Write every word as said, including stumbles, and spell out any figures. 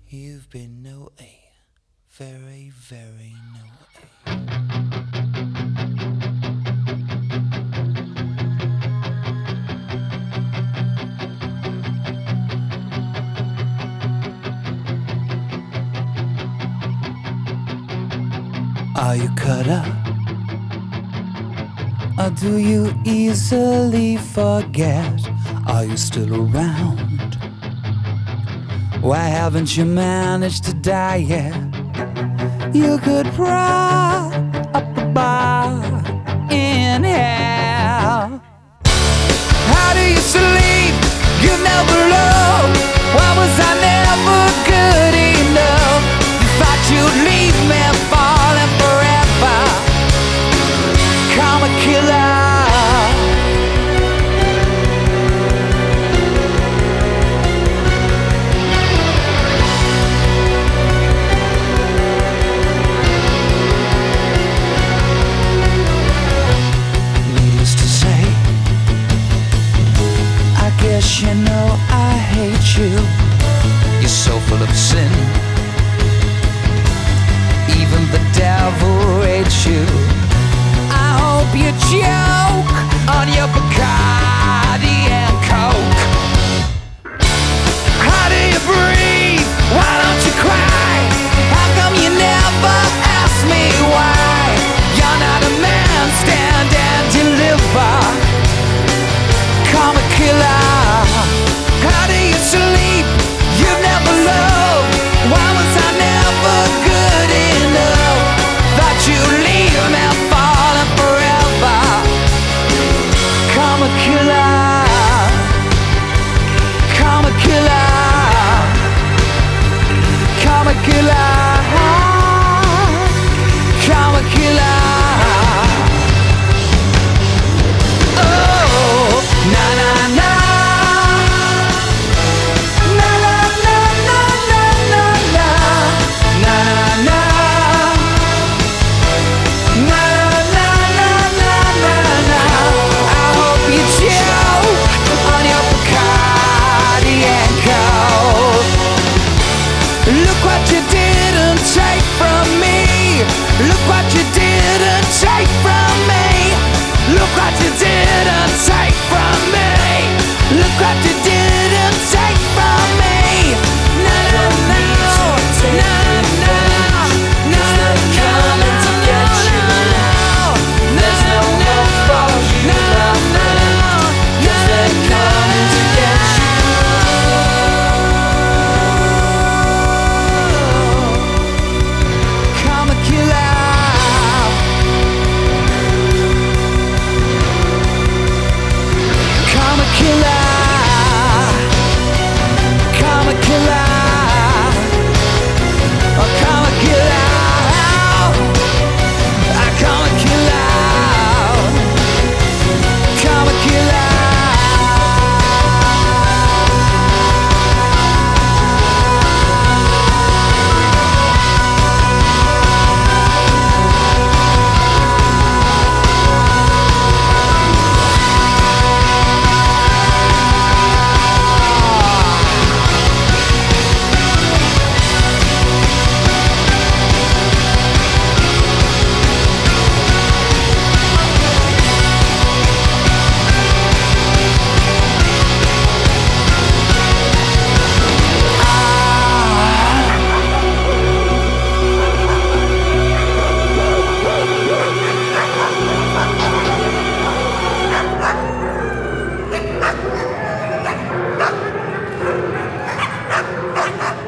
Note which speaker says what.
Speaker 1: You've been naughty, very, very naughty. Are you cut up? Or do you easily forget? Are you still around? Why haven't you managed to die yet? You could prop up a bar in hell. How do you sleep? You never love. Why was I never good enough? You thought you'd leave me falling forever. Karma killer. Yes, you know I hate you. You're so full of sin. Even the devil hates you. I hope you choke on your Bacardi and Coke. How do you breathe? Why don't you cry? How come you never ask me why? You're not a man, stand and deliver. Karma killer. How do you sleep? You never loved. Why was I never good enough? Thought you'd leave me falling forever. Karma killer. Karma killer. Karma killer. Karma killer. Oh, na na na. Look what you didn't take from me. Look what you didn't take from me. Look what you didn't take from me. Look what you didn't take from me. No, no, no, no, no, no, no, coming to get you. There's no hope for you. No, no, no, they're coming to get you. Ha ha ha!